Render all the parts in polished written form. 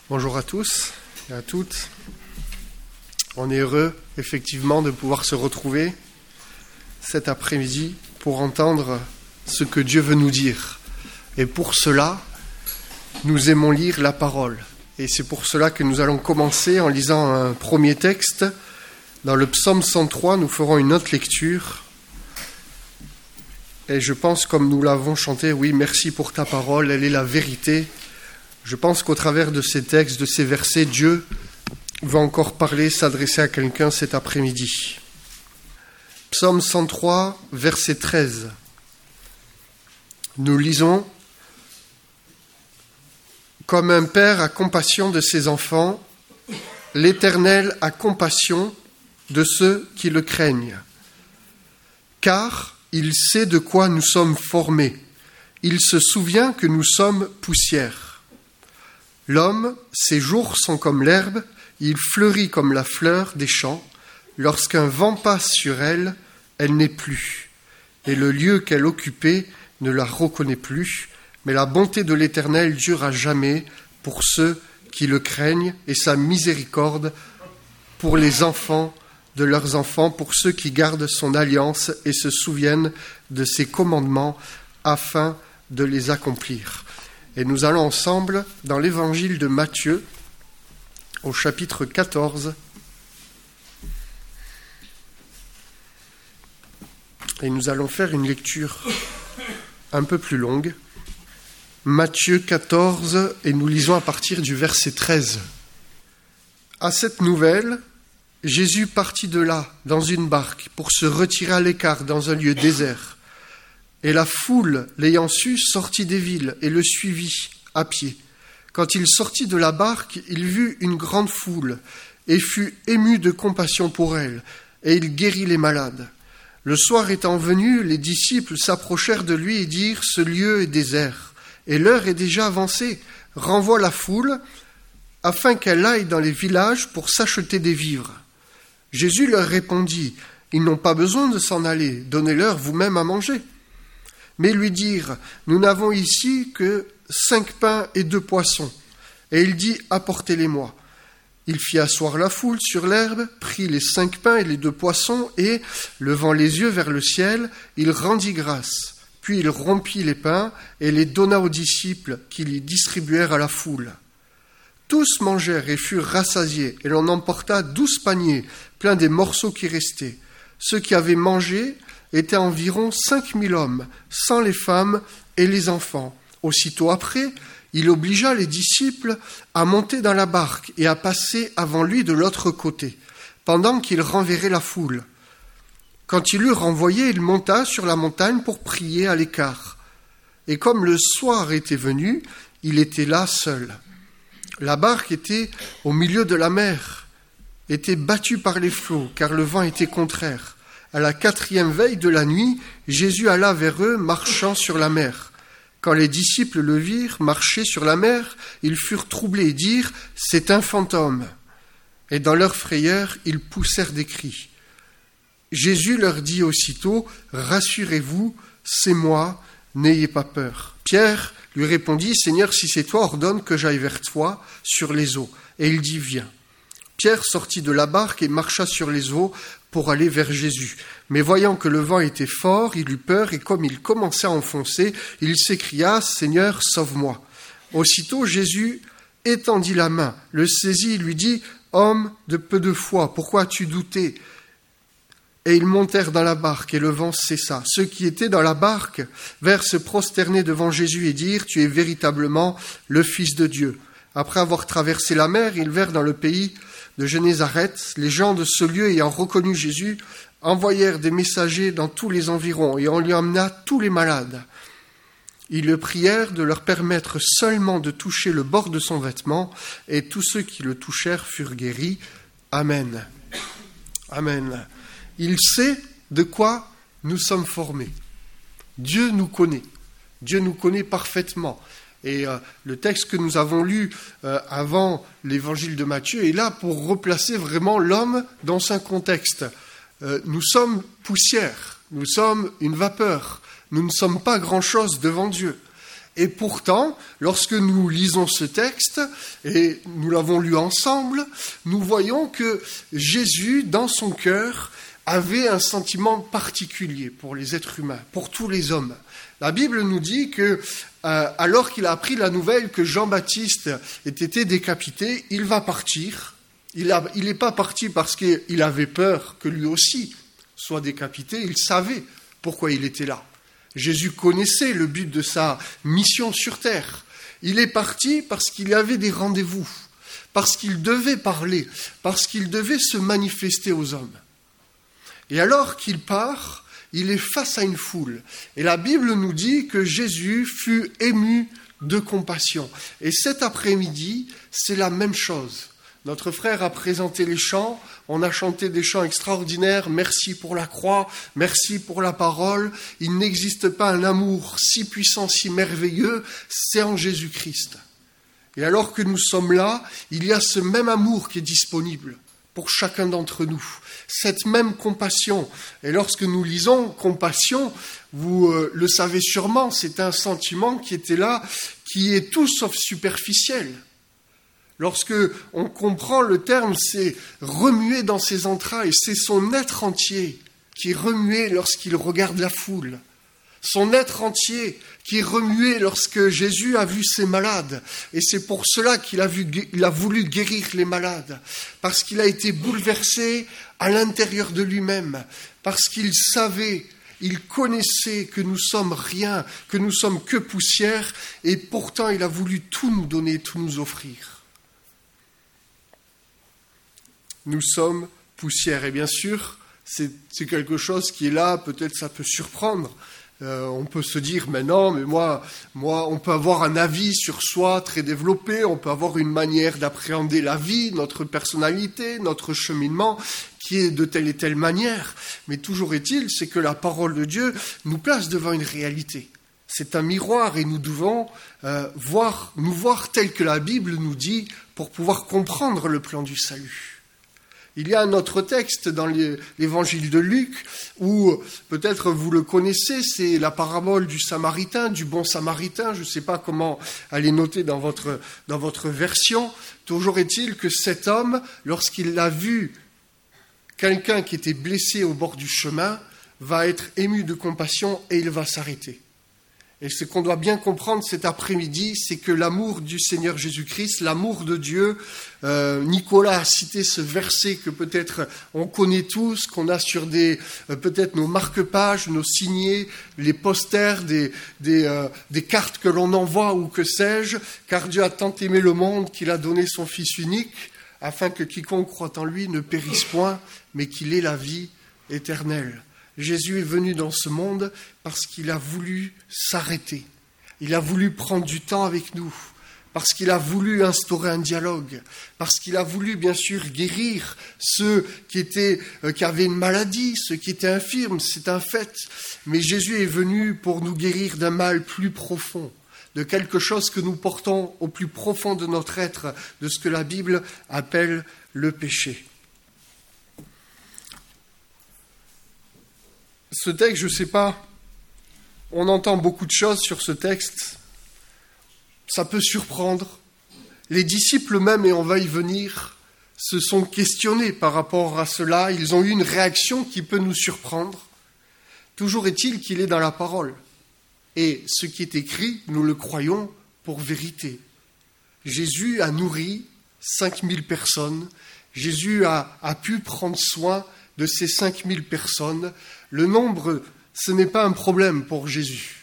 Bonjour à tous et à toutes. On est heureux, effectivement, de pouvoir se retrouver cet après-midi pour entendre ce que Dieu veut nous dire. Et pour cela, nous aimons lire la parole. Et c'est pour cela que nous allons commencer en lisant un premier texte. Dans le psaume 103, nous ferons une autre lecture. Et je pense, comme nous l'avons chanté, oui, merci pour ta parole, elle est la vérité. Je pense qu'au travers de ces textes, de ces versets, Dieu va encore parler, s'adresser à quelqu'un cet après-midi. Psaume 103, verset 13. Nous lisons « Comme un père a compassion de ses enfants, l'Éternel a compassion de ceux qui le craignent. Car il sait de quoi nous sommes formés. Il se souvient que nous sommes poussière. L'homme, ses jours sont comme l'herbe, il fleurit comme la fleur des champs. Lorsqu'un vent passe sur elle, elle n'est plus. Et le lieu qu'elle occupait ne la reconnaît plus. Mais la bonté de l'Éternel dure à jamais pour ceux qui le craignent et sa miséricorde pour les enfants de leurs enfants, pour ceux qui gardent son alliance et se souviennent de ses commandements afin de les accomplir. Et nous allons ensemble dans l'évangile de Matthieu, au chapitre 14. Et nous allons faire une lecture un peu plus longue. Matthieu 14, et nous lisons à partir du verset 13. À cette nouvelle, Jésus partit de là, dans une barque, pour se retirer à l'écart dans un lieu désert. Et la foule, l'ayant su, sortit des villes et le suivit à pied. Quand il sortit de la barque, il vit une grande foule et fut ému de compassion pour elle, et il guérit les malades. Le soir étant venu, les disciples s'approchèrent de lui et dirent « Ce lieu est désert, et l'heure est déjà avancée. Renvoie la foule, afin qu'elle aille dans les villages pour s'acheter des vivres. » Jésus leur répondit « Ils n'ont pas besoin de s'en aller, donnez-leur vous-même à manger. » Mais lui dirent, nous n'avons ici que 5 pains et 2 poissons. Et il dit, apportez-les-moi. Il fit asseoir la foule sur l'herbe, prit les 5 pains et les 2 poissons, et, levant les yeux vers le ciel, il rendit grâce. Puis il rompit les pains et les donna aux disciples qui les distribuèrent à la foule. Tous mangèrent et furent rassasiés, et l'on emporta 12 paniers, pleins des morceaux qui restaient. Ceux qui avaient mangé étaient environ 5000 hommes, sans les femmes et les enfants. Aussitôt après, il obligea les disciples à monter dans la barque et à passer avant lui de l'autre côté, pendant qu'il renverrait la foule. Quand il eut renvoyé, il monta sur la montagne pour prier à l'écart. Et comme le soir était venu, il était là seul. La barque était au milieu de la mer, était battue par les flots, car le vent était contraire. À la 4e veille de la nuit, Jésus alla vers eux, marchant sur la mer. Quand les disciples le virent marcher sur la mer, ils furent troublés et dirent « C'est un fantôme !» Et dans leur frayeur, ils poussèrent des cris. Jésus leur dit aussitôt « Rassurez-vous, c'est moi, n'ayez pas peur. » Pierre lui répondit « Seigneur, si c'est toi, ordonne que j'aille vers toi sur les eaux. » Et il dit « Viens. » Pierre sortit de la barque et marcha sur les eaux pour aller vers Jésus. Mais voyant que le vent était fort, il eut peur et comme il commençait à enfoncer, il s'écria « Seigneur, sauve-moi !» Aussitôt Jésus étendit la main, le saisit et lui dit « Homme de peu de foi, pourquoi as-tu douté ?» Et ils montèrent dans la barque et le vent cessa. Ceux qui étaient dans la barque vinrent se prosterner devant Jésus et dirent « Tu es véritablement le Fils de Dieu !» Après avoir traversé la mer, ils vinrent dans le pays de Génézareth. Les gens de ce lieu ayant reconnu Jésus envoyèrent des messagers dans tous les environs et on lui emmena tous les malades. Ils le prièrent de leur permettre seulement de toucher le bord de son vêtement et tous ceux qui le touchèrent furent guéris. Amen. Amen. Il sait de quoi nous sommes formés. Dieu nous connaît. Dieu nous connaît parfaitement. Et le texte que nous avons lu avant l'évangile de Matthieu est là pour replacer vraiment l'homme dans son contexte. Nous sommes poussière, nous sommes une vapeur, nous ne sommes pas grand-chose devant Dieu. Et pourtant, lorsque nous lisons ce texte, et nous l'avons lu ensemble, nous voyons que Jésus, dans son cœur, avait un sentiment particulier pour les êtres humains, pour tous les hommes. La Bible nous dit que, alors qu'il a appris la nouvelle que Jean-Baptiste ait été décapité, il va partir. Il n'est pas parti parce qu'il avait peur que lui aussi soit décapité, il savait pourquoi il était là. Jésus connaissait le but de sa mission sur terre. Il est parti parce qu'il avait des rendez-vous, parce qu'il devait parler, parce qu'il devait se manifester aux hommes. Et alors qu'il part, il est face à une foule. Et la Bible nous dit que Jésus fut ému de compassion. Et cet après-midi, c'est la même chose. Notre frère a présenté les chants, on a chanté des chants extraordinaires, merci pour la croix, merci pour la parole. Il n'existe pas un amour si puissant, si merveilleux, c'est en Jésus-Christ. Et alors que nous sommes là, il y a ce même amour qui est disponible pour chacun d'entre nous, cette même compassion. Et lorsque nous lisons compassion, vous le savez sûrement, c'est un sentiment qui était là, qui est tout sauf superficiel. Lorsque on comprend le terme, c'est remuer dans ses entrailles, c'est son être entier qui est remué lorsqu'il regarde la foule. Son être entier qui est remué lorsque Jésus a vu ses malades. Et c'est pour cela qu'il a voulu guérir les malades. Parce qu'il a été bouleversé à l'intérieur de lui-même. Parce qu'il savait, il connaissait que nous sommes rien, que nous sommes que poussière. Et pourtant, il a voulu tout nous donner, tout nous offrir. Nous sommes poussière. Et bien sûr, c'est quelque chose qui est là, peut-être ça peut surprendre. On peut se dire, mais non, mais moi, on peut avoir un avis sur soi très développé, on peut avoir une manière d'appréhender la vie, notre personnalité, notre cheminement, qui est de telle et telle manière. Mais toujours est-il, c'est que la parole de Dieu nous place devant une réalité. C'est un miroir et nous devons nous voir tel que la Bible nous dit pour pouvoir comprendre le plan du salut. Il y a un autre texte dans l'évangile de Luc où, peut-être vous le connaissez, c'est la parabole du Samaritain, du bon Samaritain. Je ne sais pas comment elle est notée dans votre version. Toujours est-il que cet homme, lorsqu'il a vu quelqu'un qui était blessé au bord du chemin, va être ému de compassion et il va s'arrêter. Et ce qu'on doit bien comprendre cet après-midi, c'est que l'amour du Seigneur Jésus-Christ, l'amour de Dieu, Nicolas a cité ce verset que peut-être on connaît tous, qu'on a sur peut-être nos marque-pages, nos signets, les posters, des cartes que l'on envoie ou que sais-je, car Dieu a tant aimé le monde qu'il a donné son Fils unique, afin que quiconque croit en lui ne périsse point, mais qu'il ait la vie éternelle. Jésus est venu dans ce monde parce qu'il a voulu s'arrêter. Il a voulu prendre du temps avec nous, parce qu'il a voulu instaurer un dialogue, parce qu'il a voulu bien sûr guérir ceux qui avaient une maladie, ceux qui étaient infirmes, c'est un fait. Mais Jésus est venu pour nous guérir d'un mal plus profond, de quelque chose que nous portons au plus profond de notre être, de ce que la Bible appelle le péché. Ce texte, je ne sais pas, on entend beaucoup de choses sur ce texte, ça peut surprendre. Les disciples même, et on va y venir, se sont questionnés par rapport à cela, ils ont eu une réaction qui peut nous surprendre. Toujours est-il qu'il est dans la parole. Et ce qui est écrit, nous le croyons pour vérité. Jésus a nourri 5000 personnes, Jésus a pu prendre soin de ces 5000 personnes. Le nombre, ce n'est pas un problème pour Jésus.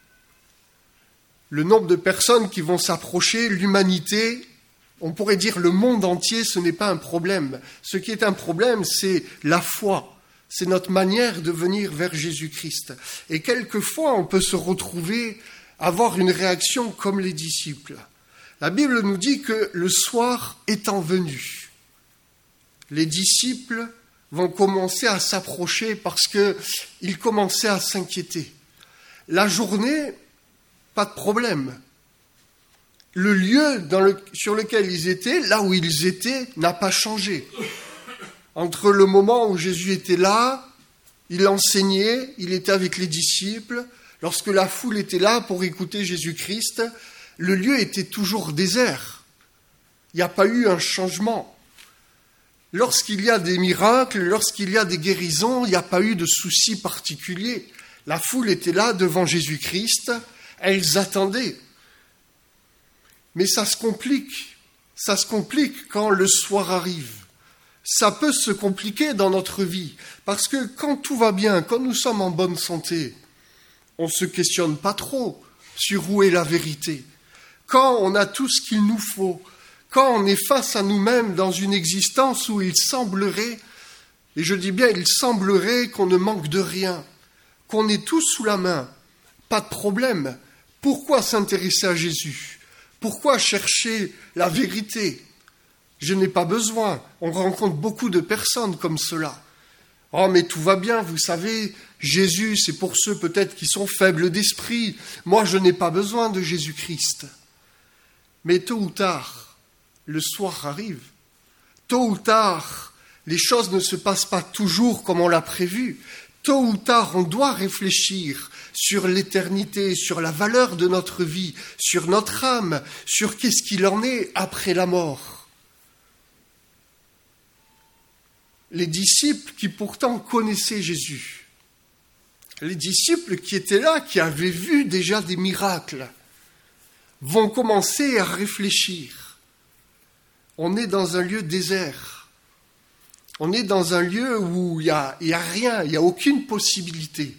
Le nombre de personnes qui vont s'approcher, l'humanité, on pourrait dire le monde entier, ce n'est pas un problème. Ce qui est un problème, c'est la foi. C'est notre manière de venir vers Jésus-Christ. Et quelquefois, on peut se retrouver, avoir une réaction comme les disciples. La Bible nous dit que le soir étant venu, les disciples vont commencer à s'approcher parce qu'ils commençaient à s'inquiéter. La journée, pas de problème. Le lieu sur lequel ils étaient, là où ils étaient, n'a pas changé. Entre le moment où Jésus était là, il enseignait, il était avec les disciples, Lorsque la foule était là pour écouter Jésus-Christ, le lieu était toujours désert. Il n'y a pas eu un changement. Lorsqu'il y a des miracles, lorsqu'il y a des guérisons, il n'y a pas eu de soucis particuliers. La foule était là devant Jésus-Christ, elles attendaient. Mais ça se complique quand le soir arrive. Ça peut se compliquer dans notre vie, parce que quand tout va bien, quand nous sommes en bonne santé, on ne se questionne pas trop sur où est la vérité. Quand on a tout ce qu'il nous faut, quand on est face à nous-mêmes dans une existence où il semblerait, et je dis bien il semblerait qu'on ne manque de rien, qu'on ait tout sous la main, pas de problème. Pourquoi s'intéresser à Jésus ? Pourquoi chercher la vérité ? Je n'ai pas besoin. On rencontre beaucoup de personnes comme cela. Oh, mais tout va bien, vous savez, Jésus, c'est pour ceux peut-être qui sont faibles d'esprit. Moi, je n'ai pas besoin de Jésus-Christ. Mais tôt ou tard, le soir arrive. Tôt ou tard, les choses ne se passent pas toujours comme on l'a prévu. Tôt ou tard, on doit réfléchir sur l'éternité, sur la valeur de notre vie, sur notre âme, sur qu'est-ce qu'il en est après la mort. Les disciples qui pourtant connaissaient Jésus, les disciples qui étaient là, qui avaient vu déjà des miracles, vont commencer à réfléchir. On est dans un lieu désert. On est dans un lieu où il y a rien, il n'y a aucune possibilité.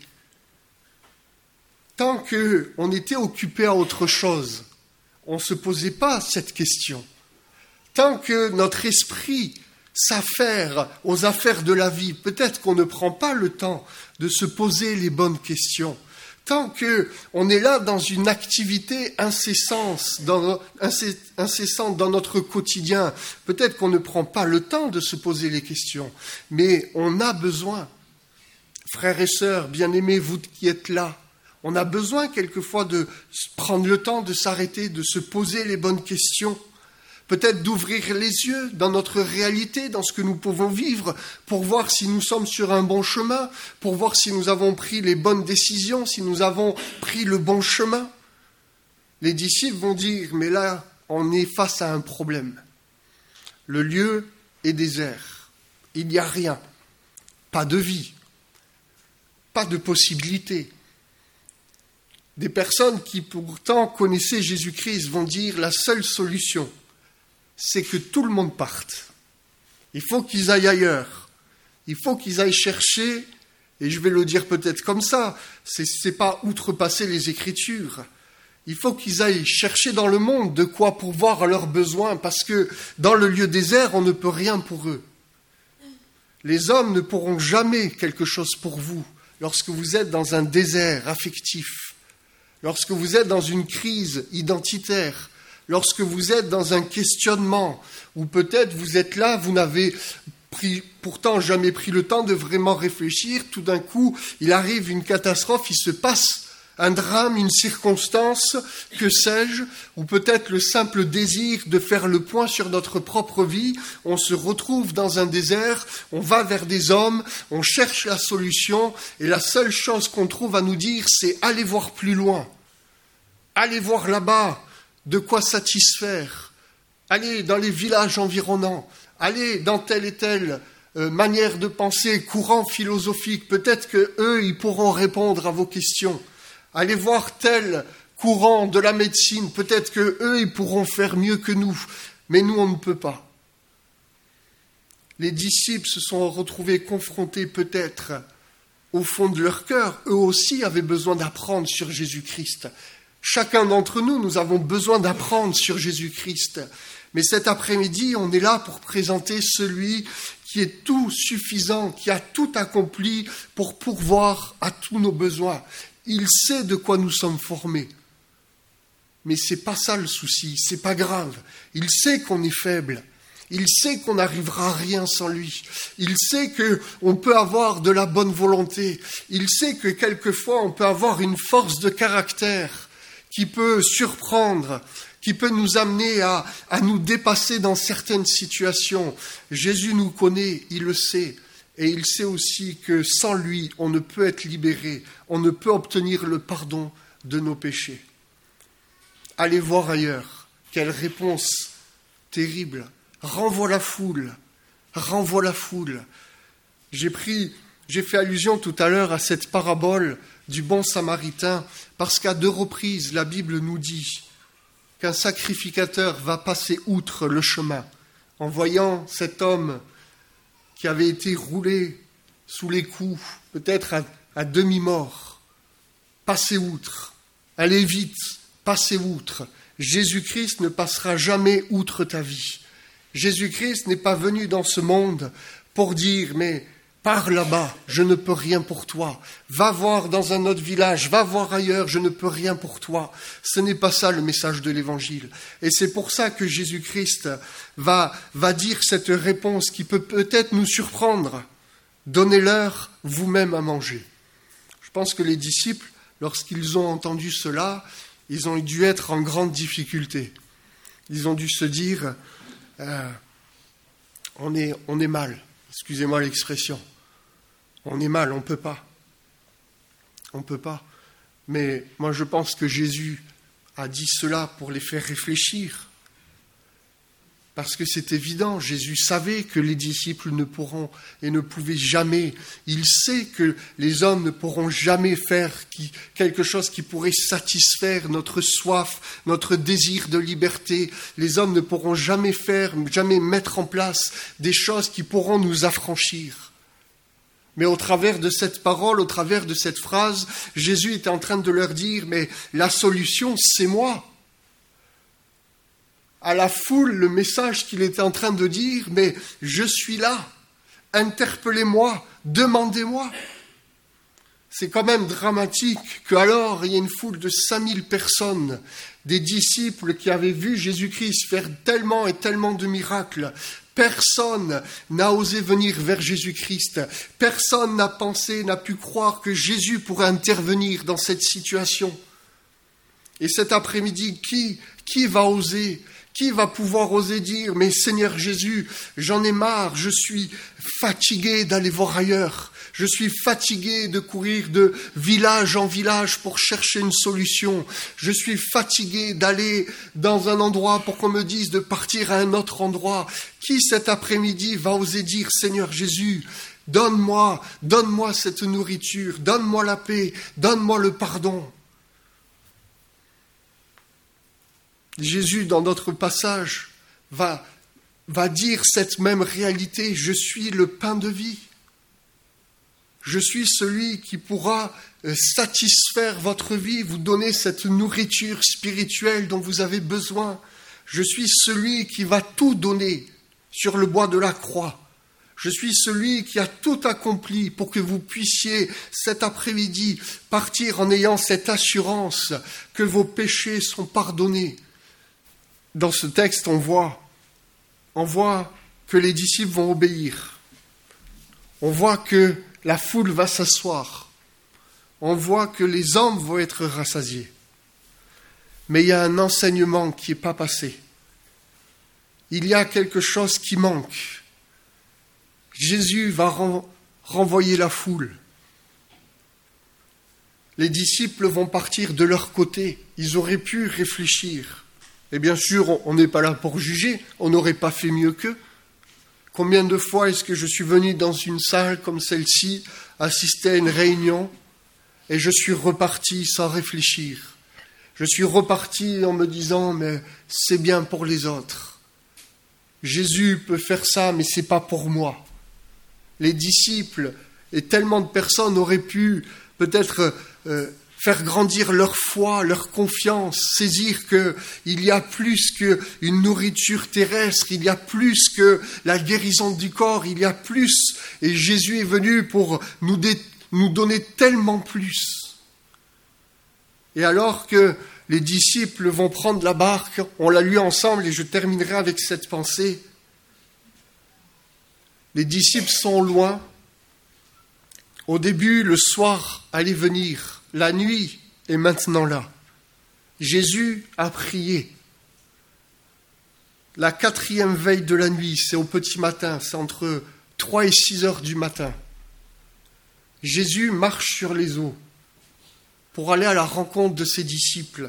Tant qu'on était occupé à autre chose, on ne se posait pas cette question. Tant que notre esprit s'affaire aux affaires de la vie, peut-être qu'on ne prend pas le temps de se poser les bonnes questions. Tant qu'on est là dans une activité incessante dans notre quotidien, peut-être qu'on ne prend pas le temps de se poser les questions, mais on a besoin, frères et sœurs, bien-aimés, vous qui êtes là, on a besoin quelquefois de prendre le temps de s'arrêter, de se poser les bonnes questions, peut-être d'ouvrir les yeux dans notre réalité, dans ce que nous pouvons vivre, pour voir si nous sommes sur un bon chemin, pour voir si nous avons pris les bonnes décisions, si nous avons pris le bon chemin. Les disciples vont dire, mais là, on est face à un problème. Le lieu est désert. Il n'y a rien. Pas de vie. Pas de possibilité. Des personnes qui pourtant connaissaient Jésus-Christ vont dire, la seule solution, c'est que tout le monde parte. Il faut qu'ils aillent ailleurs. Il faut qu'ils aillent chercher, et je vais le dire peut-être comme ça, c'est pas outrepasser les Écritures. Il faut qu'ils aillent chercher dans le monde de quoi pourvoir à leurs besoins, parce que dans le lieu désert, on ne peut rien pour eux. Les hommes ne pourront jamais quelque chose pour vous lorsque vous êtes dans un désert affectif, lorsque vous êtes dans une crise identitaire, lorsque vous êtes dans un questionnement, ou peut-être vous êtes là, vous n'avez pourtant jamais pris le temps de vraiment réfléchir, tout d'un coup, il arrive une catastrophe, il se passe un drame, une circonstance, que sais-je, ou peut-être le simple désir de faire le point sur notre propre vie, on se retrouve dans un désert, on va vers des hommes, on cherche la solution, et la seule chose qu'on trouve à nous dire, c'est allez voir plus loin, allez voir là-bas, de quoi satisfaire, allez dans les villages environnants, allez dans telle et telle manière de penser, courant philosophique, peut-être qu'eux, ils pourront répondre à vos questions. Allez voir tel courant de la médecine, peut-être qu'eux, ils pourront faire mieux que nous, mais nous, on ne peut pas. Les disciples se sont retrouvés confrontés peut-être au fond de leur cœur, eux aussi avaient besoin d'apprendre sur Jésus-Christ. Chacun d'entre nous, nous avons besoin d'apprendre sur Jésus-Christ. Mais cet après-midi, on est là pour présenter celui qui est tout suffisant, qui a tout accompli pour pourvoir à tous nos besoins. Il sait de quoi nous sommes formés. Mais c'est pas ça le souci, c'est pas grave. Il sait qu'on est faible. Il sait qu'on n'arrivera à rien sans lui. Il sait qu'on peut avoir de la bonne volonté. Il sait que quelquefois on peut avoir une force de caractère qui peut surprendre, qui peut nous amener à nous dépasser dans certaines situations. Jésus nous connaît, il le sait. Et il sait aussi que sans lui, on ne peut être libéré, on ne peut obtenir le pardon de nos péchés. Allez voir ailleurs. Quelle réponse terrible. Renvoie la foule. Renvoie la foule. J'ai fait allusion tout à l'heure à cette parabole du bon samaritain, parce qu'à 2 reprises, la Bible nous dit qu'un sacrificateur va passer outre le chemin en voyant cet homme qui avait été roulé sous les coups, peut-être à demi-mort, passer outre. Allez vite, passez outre. Jésus-Christ ne passera jamais outre ta vie. Jésus-Christ n'est pas venu dans ce monde pour dire « mais pars là-bas, je ne peux rien pour toi. Va voir dans un autre village, va voir ailleurs, je ne peux rien pour toi. » Ce n'est pas ça le message de l'Évangile. Et c'est pour ça que Jésus-Christ va dire cette réponse qui peut peut-être nous surprendre. Donnez-leur vous-même à manger. Je pense que les disciples, lorsqu'ils ont entendu cela, ils ont dû être en grande difficulté. Ils ont dû se dire on est mal, excusez-moi l'expression. On est mal, on ne peut pas. On ne peut pas. Mais moi je pense que Jésus a dit cela pour les faire réfléchir. Parce que c'est évident, Jésus savait que les disciples ne pourront et ne pouvaient jamais. Il sait que les hommes ne pourront jamais faire quelque chose qui pourrait satisfaire notre soif, notre désir de liberté. Les hommes ne pourront jamais mettre en place des choses qui pourront nous affranchir. Mais au travers de cette parole, au travers de cette phrase, Jésus était en train de leur dire, mais la solution, c'est moi. À la foule, le message qu'il était en train de dire, mais je suis là, interpellez-moi, demandez-moi. C'est quand même dramatique qu'alors il y ait une foule de 5000 personnes, des disciples qui avaient vu Jésus-Christ faire tellement et tellement de miracles. Personne n'a osé venir vers Jésus-Christ. Personne n'a pensé, n'a pu croire que Jésus pourrait intervenir dans cette situation. Et cet après-midi, qui va oser ? Qui va pouvoir oser dire « Mais Seigneur Jésus, j'en ai marre, je suis fatigué d'aller voir ailleurs. Je suis fatigué de courir de village en village pour chercher une solution. Je suis fatigué d'aller dans un endroit pour qu'on me dise de partir à un autre endroit. » Qui cet après-midi va oser dire « Seigneur Jésus, donne-moi cette nourriture, donne-moi la paix, donne-moi le pardon ?» Jésus, dans notre passage, va dire cette même réalité. Je suis le pain de vie. Je suis celui qui pourra satisfaire votre vie, vous donner cette nourriture spirituelle dont vous avez besoin. Je suis celui qui va tout donner sur le bois de la croix. Je suis celui qui a tout accompli pour que vous puissiez cet après-midi partir en ayant cette assurance que vos péchés sont pardonnés. Dans ce texte, on voit que les disciples vont obéir. On voit que la foule va s'asseoir. On voit que les hommes vont être rassasiés. Mais il y a un enseignement qui n'est pas passé. Il y a quelque chose qui manque. Jésus va renvoyer la foule. Les disciples vont partir de leur côté. Ils auraient pu réfléchir. Et bien sûr, on n'est pas là pour juger, on n'aurait pas fait mieux qu'eux. Combien de fois est-ce que je suis venu dans une salle comme celle-ci, assister à une réunion, et je suis reparti sans réfléchir. Je suis reparti en me disant, mais c'est bien pour les autres. Jésus peut faire ça, mais ce n'est pas pour moi. Les disciples et tellement de personnes auraient pu peut-être faire grandir leur foi, leur confiance, saisir qu'il y a plus qu'une nourriture terrestre, il y a plus que la guérison du corps, il y a plus. Et Jésus est venu pour nous donner tellement plus. Et alors que les disciples vont prendre la barque, on l'a lu ensemble et je terminerai avec cette pensée. Les disciples sont loin. Au début, le soir allait venir. La nuit est maintenant là. Jésus a prié. La 4e veille de la nuit, c'est au petit matin, c'est entre 3 et 6 heures du matin, Jésus marche sur les eaux pour aller à la rencontre de ses disciples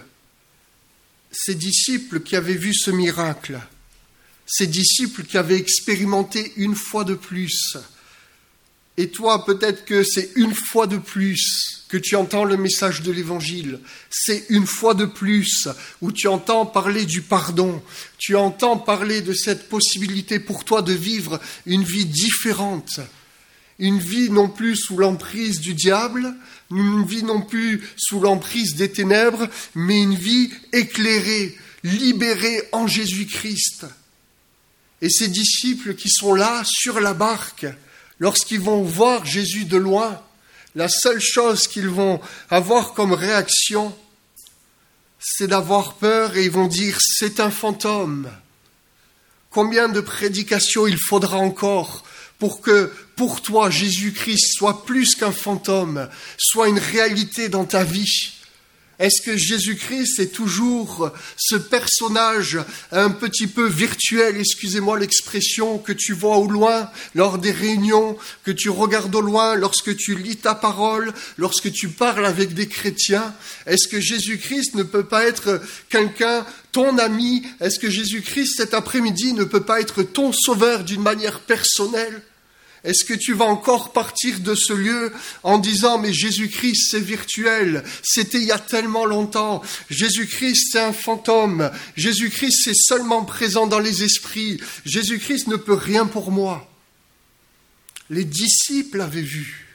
qui avaient vu ce miracle, ces disciples qui avaient expérimenté une fois de plus. Et toi, peut-être que c'est une fois de plus que tu entends le message de l'Évangile. C'est une fois de plus où tu entends parler du pardon. Tu entends parler de cette possibilité pour toi de vivre une vie différente. Une vie non plus sous l'emprise du diable, une vie non plus sous l'emprise des ténèbres, mais une vie éclairée, libérée en Jésus-Christ. Et ces disciples qui sont là, sur la barque, lorsqu'ils vont voir Jésus de loin, la seule chose qu'ils vont avoir comme réaction, c'est d'avoir peur et ils vont dire « c'est un fantôme ». Combien de prédications il faudra encore pour que, pour toi, Jésus-Christ soit plus qu'un fantôme, soit une réalité dans ta vie? Est-ce que Jésus-Christ est toujours ce personnage un petit peu virtuel, excusez-moi l'expression, que tu vois au loin lors des réunions, que tu regardes au loin lorsque tu lis ta parole, lorsque tu parles avec des chrétiens? Est-ce que Jésus-Christ ne peut pas être quelqu'un, ton ami? Est-ce que Jésus-Christ cet après-midi ne peut pas être ton sauveur d'une manière personnelle? Est-ce que tu vas encore partir de ce lieu en disant « mais Jésus-Christ, c'est virtuel, c'était il y a tellement longtemps, Jésus-Christ, c'est un fantôme, Jésus-Christ, c'est seulement présent dans les esprits, Jésus-Christ ne peut rien pour moi ». Les disciples avaient vu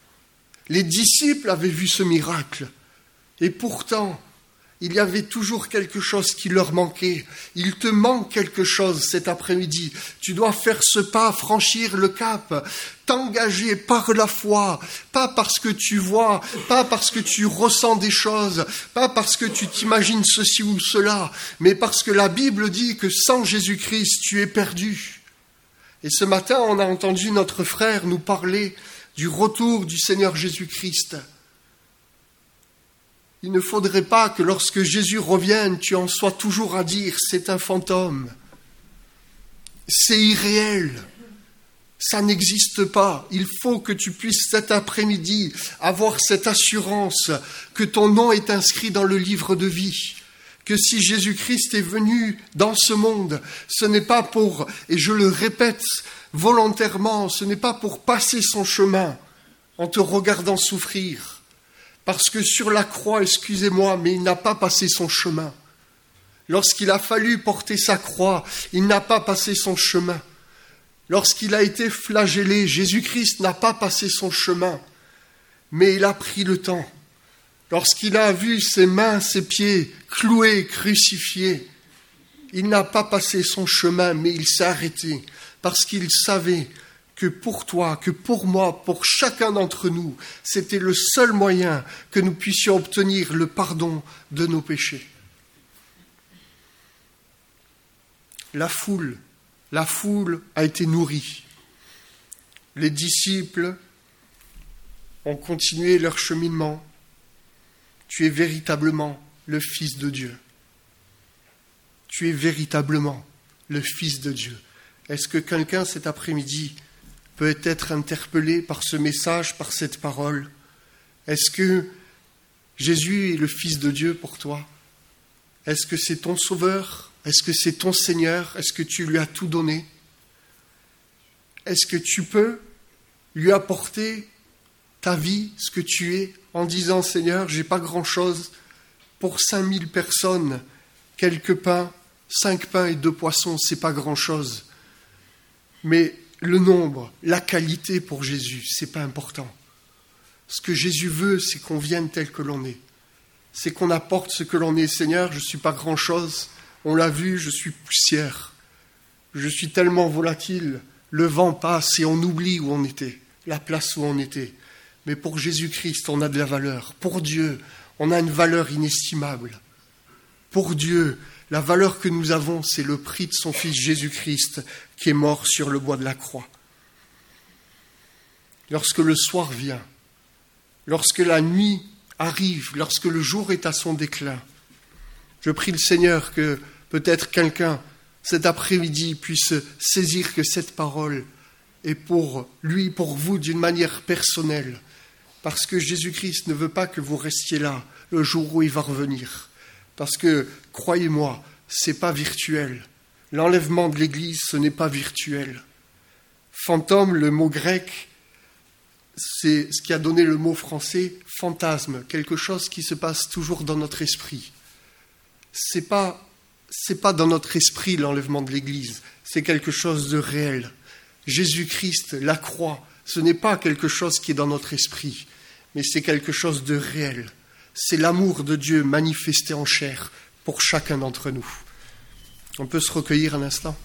ce miracle, et pourtant, il y avait toujours quelque chose qui leur manquait. Il te manque quelque chose cet après-midi. Tu dois faire ce pas, franchir le cap, t'engager par la foi, pas parce que tu vois, pas parce que tu ressens des choses, pas parce que tu t'imagines ceci ou cela, mais parce que la Bible dit que sans Jésus-Christ, tu es perdu. Et ce matin, on a entendu notre frère nous parler du retour du Seigneur Jésus-Christ. Il ne faudrait pas que lorsque Jésus revienne, tu en sois toujours à dire « c'est un fantôme ». C'est irréel. Ça n'existe pas. Il faut que tu puisses cet après-midi avoir cette assurance que ton nom est inscrit dans le livre de vie. Que si Jésus-Christ est venu dans ce monde, ce n'est pas pour, et je le répète volontairement, ce n'est pas pour passer son chemin en te regardant souffrir. Parce que sur la croix, excusez-moi, mais il n'a pas passé son chemin. Lorsqu'il a fallu porter sa croix, il n'a pas passé son chemin. Lorsqu'il a été flagellé, Jésus-Christ n'a pas passé son chemin, mais il a pris le temps. Lorsqu'il a vu ses mains, ses pieds cloués, crucifiés, il n'a pas passé son chemin, mais il s'est arrêté, parce qu'il savait que pour toi, que pour moi, pour chacun d'entre nous, c'était le seul moyen que nous puissions obtenir le pardon de nos péchés. La foule a été nourrie. Les disciples ont continué leur cheminement. Tu es véritablement le Fils de Dieu. Tu es véritablement le Fils de Dieu. Est-ce que quelqu'un cet après-midi peut être interpellé par ce message, par cette parole? Est-ce que Jésus est le Fils de Dieu pour toi? Est-ce que c'est ton Sauveur? Est-ce que c'est ton Seigneur? Est-ce que tu lui as tout donné? Est-ce que tu peux lui apporter ta vie, ce que tu es, en disant « Seigneur, j'ai pas grand-chose pour 5000 personnes, quelques pains, 5 pains et 2 poissons, c'est pas grand-chose. Mais le nombre, la qualité pour Jésus, c'est pas important. Ce que Jésus veut, c'est qu'on vienne tel que l'on est. C'est qu'on apporte ce que l'on est. Seigneur, je suis pas grand-chose. On l'a vu, je suis poussière. Je suis tellement volatile. Le vent passe et on oublie où on était, la place où on était. Mais pour Jésus-Christ, on a de la valeur. Pour Dieu, on a une valeur inestimable. Pour Dieu, la valeur que nous avons, c'est le prix de son Fils Jésus-Christ qui est mort sur le bois de la croix. Lorsque le soir vient, lorsque la nuit arrive, lorsque le jour est à son déclin, je prie le Seigneur que peut-être quelqu'un cet après-midi puisse saisir que cette parole et pour lui, pour vous, d'une manière personnelle. Parce que Jésus-Christ ne veut pas que vous restiez là le jour où il va revenir. Parce que, croyez-moi, ce n'est pas virtuel. L'enlèvement de l'Église, ce n'est pas virtuel. Fantôme, le mot grec, c'est ce qui a donné le mot français fantasme, quelque chose qui se passe toujours dans notre esprit. C'est pas dans notre esprit l'enlèvement de l'Église, c'est quelque chose de réel. Jésus-Christ, la croix, ce n'est pas quelque chose qui est dans notre esprit, mais c'est quelque chose de réel. C'est l'amour de Dieu manifesté en chair pour chacun d'entre nous. On peut se recueillir un instant.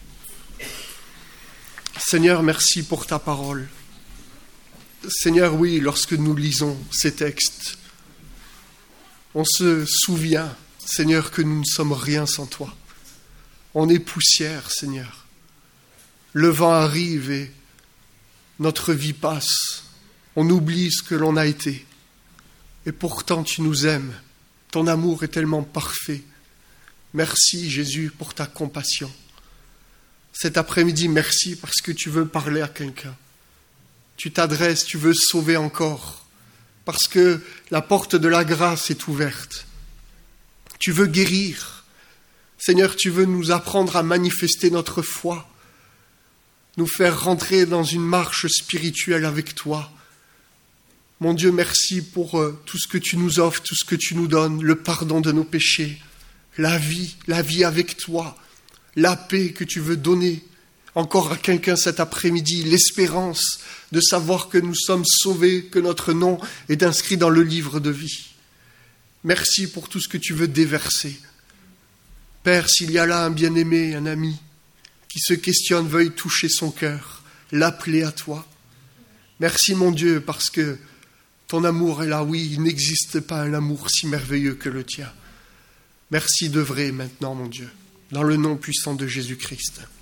Seigneur, merci pour ta parole. Seigneur, oui, lorsque nous lisons ces textes, on se souvient, Seigneur, que nous ne sommes rien sans toi. On est poussière, Seigneur. Le vent arrive et notre vie passe. On oublie ce que l'on a été. Et pourtant, tu nous aimes. Ton amour est tellement parfait. Merci, Jésus, pour ta compassion. Cet après-midi, merci parce que tu veux parler à quelqu'un. Tu t'adresses, tu veux sauver encore, parce que la porte de la grâce est ouverte. Tu veux guérir. Seigneur, tu veux nous apprendre à manifester notre foi, nous faire rentrer dans une marche spirituelle avec toi. Mon Dieu, merci pour tout ce que tu nous offres, tout ce que tu nous donnes, le pardon de nos péchés, la vie avec toi, la paix que tu veux donner encore à quelqu'un cet après-midi, l'espérance de savoir que nous sommes sauvés, que notre nom est inscrit dans le livre de vie. Merci pour tout ce que tu veux déverser. Père, s'il y a là un bien-aimé, un ami, qui se questionne, veuille toucher son cœur, l'appeler à toi. Merci mon Dieu, parce que ton amour est là. Oui, il n'existe pas un amour si merveilleux que le tien. Merci d'œuvrer maintenant, mon Dieu, dans le nom puissant de Jésus-Christ.